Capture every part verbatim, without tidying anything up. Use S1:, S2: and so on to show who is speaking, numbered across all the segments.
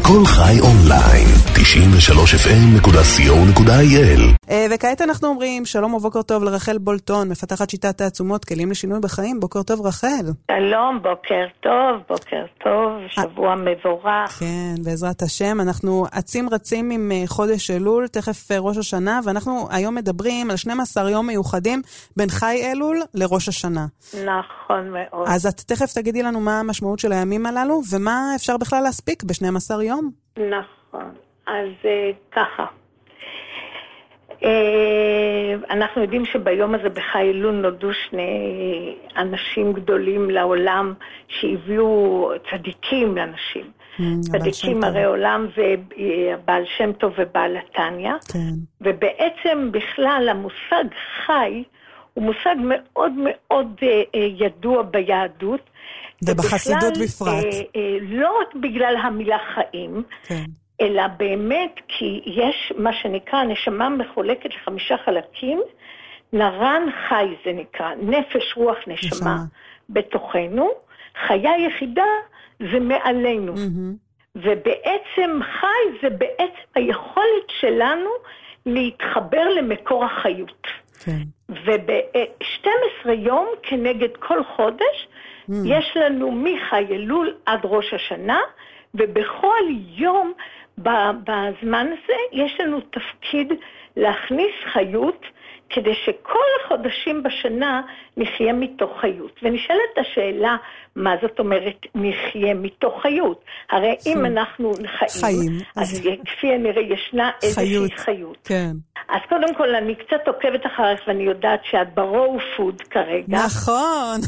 S1: כל חי אונליין, תשעים ושלוש אף אם נקודה סי או נקודה איי אל.
S2: וכעת אנחנו אומרים שלום ובוקר טוב לרחל בולטון, מפתחת שיטת העצומות, כלים לשינוי בחיים. בוקר טוב רחל.
S3: שלום, בוקר טוב, בוקר טוב, שבוע מבורך.
S2: כן, בעזרת השם. אנחנו עצים רצים עם חודש אלול, תכף ראש השנה, ואנחנו היום מדברים על שנים עשר יום מיוחדים בין חי אלול לראש השנה.
S3: נכון מאוד.
S2: אז את תכף תגידי לנו מה המשמעות של הימים הללו, ומה אפשר בכלל להספיק ב-שנים עשר יום.
S3: נכון, אז ככה. אנחנו יודעים שביום הזה בחי אלול נולדו שני אנשים גדולים לעולם שהביאו צדיקים לאנשים. צדיקים הרי עולם ובעל שם טוב ובעל התניא. ובעצם בכלל המושג חי הוא מושג מאוד מאוד ידוע ביהדות.
S2: ובחסידות בפרט.
S3: לא רק בגלל המילה חיים,
S2: כן.
S3: אלא באמת כי יש מה שנקרא נשמה מחולקת לחמישה חלקים, נרן חי זה נקרא, נפש רוח נשמה, נשמה. בתוכנו, חיה יחידה זה מעלינו. Mm-hmm. ובעצם חי זה בעצם היכולת שלנו להתחבר למקור החיות. כן. וב-שנים עשר יום כנגד כל חודש, mm. יש לנו מחי אלול עד ראש השנה, ובכל יום בזמן הזה יש לנו תפקיד להכניס חיות, כדי שכל החודשים בשנה נחיה מתוך חיות. ונשאלת השאלה, מה זאת אומרת נחיה מתוך חיות? הרי אם אנחנו חיים,
S2: חיים.
S3: אז כפי הנראה ישנה איזושהי חיות.
S2: כן.
S3: אז קודם כל אני קצת עוקבת אחריך ואני יודעת שאת ברואו פוד כרגע.
S2: נכון.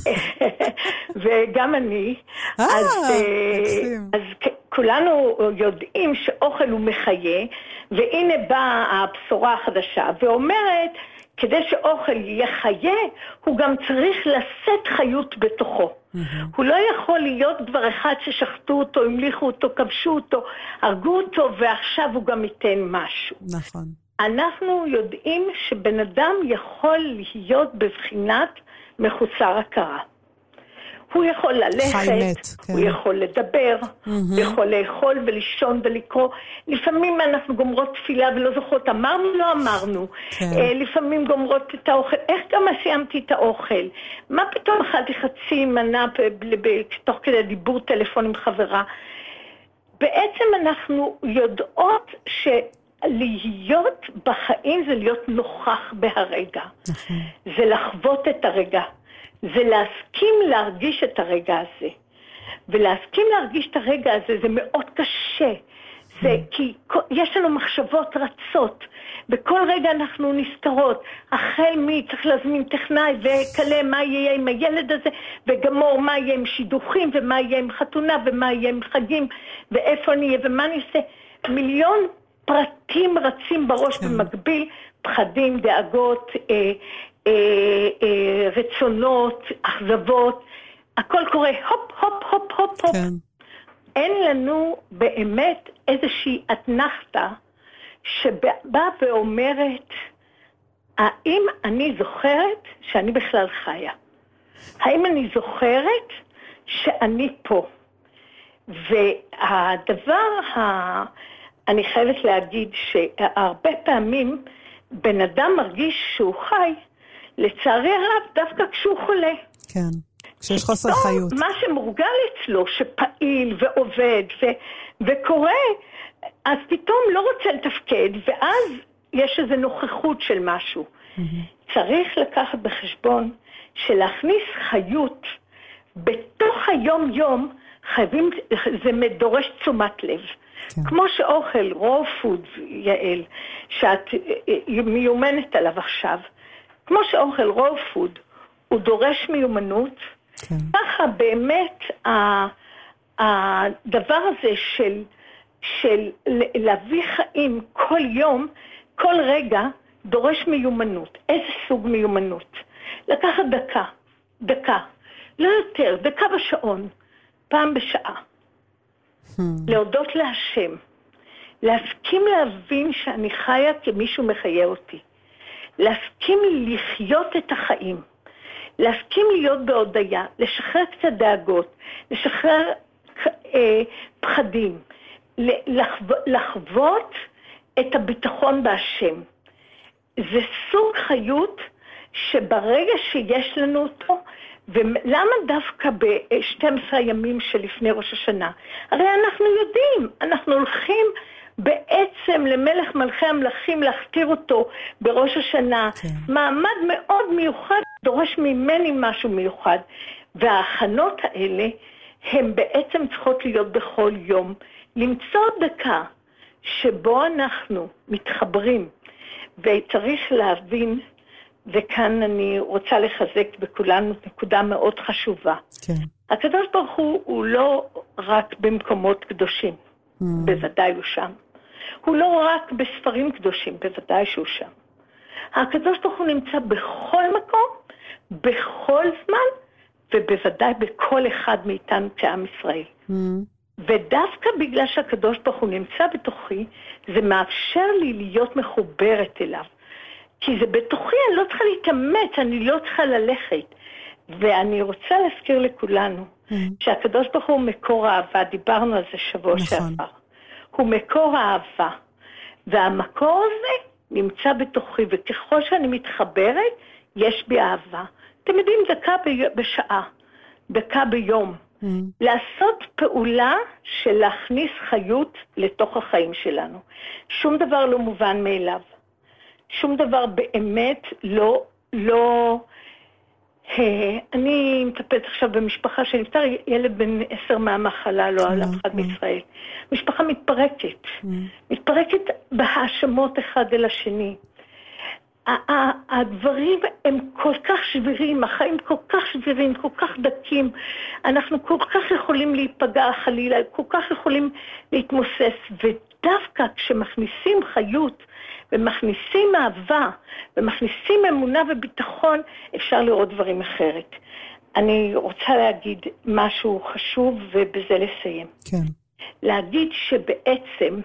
S3: וגם אני.
S2: אה,
S3: אז,
S2: מקסים.
S3: אז כולנו יודעים שאוכל הוא מחיה, והנה באה הבשורה החדשה ואומרת, כדי שאוכל יהיה חיה, הוא גם צריך לשאת חיות בתוכו. Mm-hmm. הוא לא יכול להיות דבר אחד ששחטו אותו, המליכו אותו, כבשו אותו, הרגו אותו, ועכשיו הוא גם ייתן משהו.
S2: נכון.
S3: אנחנו יודעים שבן אדם יכול להיות בבחינת מחוסר הכרה. הוא יכול ללכת,
S2: מת,
S3: הוא
S2: כן.
S3: יכול לדבר, mm-hmm. הוא יכול לאכול ולישון ולקרוא. לפעמים אנחנו גומרות תפילה ולא זוכרות, אמרנו לא אמרנו.
S2: כן.
S3: אה, לפעמים גומרות את האוכל, איך גם סיימתי את האוכל? מה פתאום אכלתי חצי מנה תוך כדי דיבור טלפון עם חברה? בעצם אנחנו יודעות ש... להיות בחיים זה להיות נוכח בהרגע. Mm-hmm. זה לחוות את הרגע. זה להסכים להרגיש את הרגע הזה. ולהסכים להרגיש את הרגע הזה זה מאוד קשה. זה כי יש לנו מחשבות רצות. בכל רגע אנחנו נזכרות. החל מי צריך להזמין טכנאי וכלה מה יהיה עם הילד הזה, וגמור מה יהיה עם שידוכים, ומה יהיה עם חתונה, ומה יהיה עם חגים, ואיפה נהיה, ומה נעשה. מיליון פרטים רצים בראש במקביל, פחדים, דאגות, אה, אה, אה, רצונות, אכזבות, הכל קורה הופ, הופ, הופ, הופ, הופ.
S2: כן.
S3: אין לנו באמת איזושהי אתנחתה שבאה ואומרת, האם אני זוכרת שאני בכלל חיה? האם אני זוכרת שאני פה? והדבר ה... אני חייבת להגיד שהרבה פעמים בן אדם מרגיש שהוא חי, לצערי הרב דווקא כשהוא חולה.
S2: כן, כשיש חוסר חיות.
S3: מה שמורגל אצלו, שפעיל ועובד ו- וקורא, אז פתאום לא רוצה לתפקד, ואז יש איזו נוכחות של משהו. Mm-hmm. צריך לקחת בחשבון שלהכניס חיות בתוך היום יום, חייבים, זה דורש תשומת לב. כן. כמו שאוכל, רואו פוד, יעל, שאת מיומנת עליו עכשיו, כמו שאוכל רואו פוד, הוא דורש מיומנות, כן. ככה באמת הדבר הזה של, של להביא חיים כל יום, כל רגע, דורש מיומנות. איזה סוג מיומנות? לקחת דקה, דקה, לא יותר, דקה בשעון, פעם בשעה. להודות להשם, להסכים להבין שאני חיה כמישהו מחיה אותי, להסכים לחיות את החיים, להסכים להיות בהודיה, לשחרר קצת דאגות, לשחרר אה, פחדים, לחוות את הביטחון בהשם. זה סוג חיות שברגע שיש לנו אותו, ולמה דווקא ב-שנים עשר ימים שלפני ראש השנה? הרי אנחנו יודעים, אנחנו הולכים בעצם למלך מלכי המלכים להכתיר אותו בראש השנה. כן. מעמד מאוד מיוחד, דורש ממני משהו מיוחד. וההכנות האלה, הן בעצם צריכות להיות בכל יום. למצוא דקה שבו אנחנו מתחברים, וצריך להבין, וכאן אני רוצה לחזק בכולנו נקודה מאוד חשובה. כן. הקדוש ברוך הוא, הוא לא רק במקומות קדושים, mm. בוודאי הוא שם. הוא לא רק בספרים קדושים, בוודאי שהוא שם. הקדוש ברוך הוא נמצא בכל מקום, בכל זמן, ובוודאי בכל אחד מאיתנו כעם ישראל. Mm. ודווקא בגלל שהקדוש ברוך הוא נמצא בתוכי, זה מאפשר לי להיות מחוברת אליו. כי זה בתוכי, אני לא צריכה להתאמץ, אני לא צריכה ללכת. ואני רוצה להזכיר לכולנו, mm-hmm. שהקדוש ברוך הוא מקור האהבה, דיברנו על זה שבוע נכון. שעבר. הוא מקור האהבה. והמקור הזה נמצא בתוכי, וככל שאני מתחברת, יש בי אהבה. אתם יודעים, דקה בשעה, דקה ביום. Mm-hmm. לעשות פעולה של להכניס חיות לתוך החיים שלנו. שום דבר לא מובן מאליו. שום דבר באמת לא, לא, אני מטפלת עכשיו במשפחה שנפטר ילד בן עשר מהמחלה, לא על אף אחד מישראל. משפחה מתפרקת, מתפרקת בהאשמות אחד אל השני. הדברים הם כל כך שבירים, החיים כל כך שבירים, כל כך דקים, אנחנו כל כך יכולים להיפגע חלילה, כל כך יכולים להתמוסס, ודווקא כשמכניסים חיות, ומכניסים אהבה, ומכניסים אמונה וביטחון, אפשר לראות דברים אחרת. אני רוצה להגיד משהו חשוב, ובזה לסיים. כן. להגיד שבעצם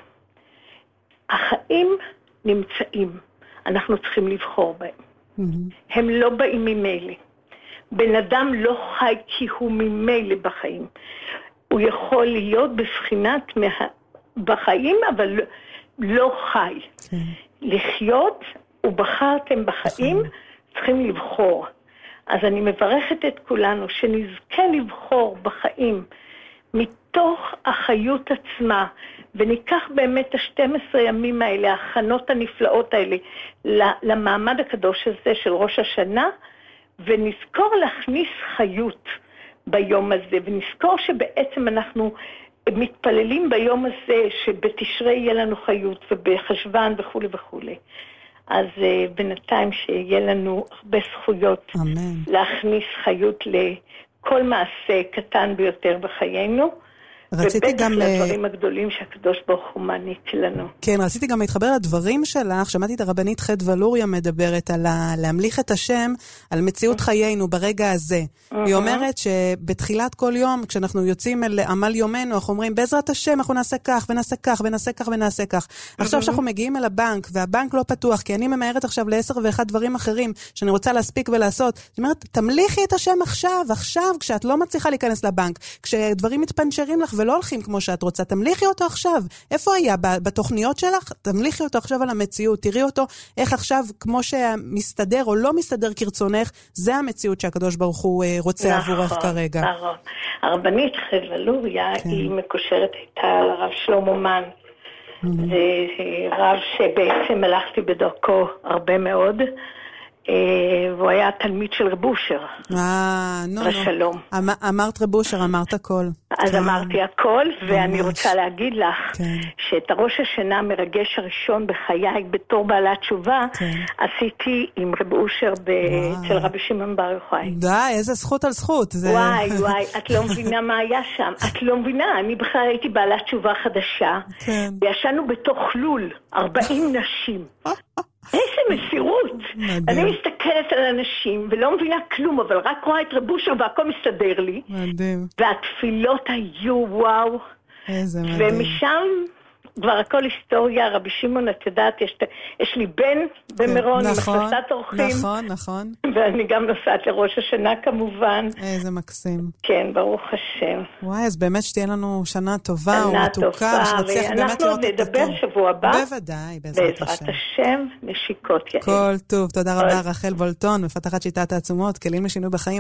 S3: החיים נמצאים, אנחנו צריכים לבחור בהם. Mm-hmm. הם לא באים ממילא. בן אדם לא חי כי הוא ממילא בחיים. הוא יכול להיות בבחינת מה... בחיים, אבל לא, לא חי. כן. לחיות, ובחרתם בחיים, נכון. צריכים לבחור. אז אני מברכת את כולנו שנזכה לבחור בחיים מתוך החיות עצמה, וניקח באמת ה-שנים עשר ימים האלה, ההכנות הנפלאות האלה, למעמד הקדוש הזה של ראש השנה, ונזכור להכניס חיות ביום הזה, ונזכור שבעצם אנחנו מתפללים ביום הזה, שבתשרי יהיה לנו חיות, ובחשבן וכו' וכו'. אז בינתיים שיהיה לנו הרבה זכויות, אמן. להכניס חיות לכל מעשה קטן ביותר בחיינו, ובטח גם לדברים הגדולים שהקדוש ברוך הוא מעניק לנו.
S2: כן, רציתי גם להתחבר לדברים שלך, שמעתי את הרבנית חד ולוריה מדברת על להמליך את השם, על מציאות חיינו ברגע הזה. היא אומרת שבתחילת כל יום, כשאנחנו יוצאים אל עמל יומנו, אנחנו אומרים, בעזרת השם אנחנו נעשה כך ונעשה כך ונעשה כך ונעשה כך. עכשיו שאנחנו מגיעים אל הבנק, והבנק לא פתוח, כי אני ממהרת עכשיו לעשר ואחד דברים אחרים, שאני רוצה להספיק ולעשות. זאת אומרת, תמליכי את השם עכשיו, עכשיו, כשאת לא מצליחה להיכנס לבנק, כשדברים מתפנצ'רים לך ולא הולכים כמו שאת רוצה, תמליכי אותו עכשיו. איפה היה? בתוכניות שלך? תמליכי אותו עכשיו על המציאות. תראי אותו איך עכשיו, כמו שמסתדר או לא מסתדר כרצונך, זה המציאות שהקדוש ברוך הוא רוצה עבורך כרגע.
S3: נכון. הרבנית חד ולוריה, היא מקושרת איתה לרב שלמה מן. זה רב שבעצם הלכתי בדרכו הרבה מאוד. והוא היה תלמיד של רב אושר.
S2: אה, נו,
S3: בשלום.
S2: אמרת רב אושר, אמרת הכל.
S3: אז אמרתי הכל, ואני רוצה להגיד לך שאת הראש השנה המרגש הראשון בחיי בתור בעלת תשובה, עשיתי עם רב אושר אצל רבי שמעון בר יוחאי.
S2: די, איזה זכות על זכות.
S3: וואי, וואי, את לא מבינה מה היה שם. את לא מבינה, אני בכלל הייתי בעלת תשובה חדשה, וישנו בתוך לול, ארבעים נשים. איזה מסירות. אני מסתכלת על אנשים ולא מבינה כלום, אבל רק רואה את רב אושר והכל מסתדר לי. מדהים. והתפילות היו וואו. איזה מדהים. ומשם כבר הכל היסטוריה, רבי שמעון, את יודעת, יש, יש לי בן במירון,
S2: נכון,
S3: עם הכנסת אורחים.
S2: נכון, נכון.
S3: ואני גם נוסעת לראש השנה כמובן.
S2: איזה מקסים.
S3: כן, ברוך השם.
S2: וואי, אז באמת שתהיה לנו שנה טובה
S3: שנה
S2: ומתוקה,
S3: טובה,
S2: ושנצליח באמת לראות את הטוב.
S3: אנחנו נדבר שבוע הבא.
S2: בוודאי, בעזרת השם.
S3: בעזרת השם, נשיקות יעל.
S2: כל טוב, תודה רבה רחל וולטון, מפתחת שיטת העצומות, כלים לשינוי בחיים.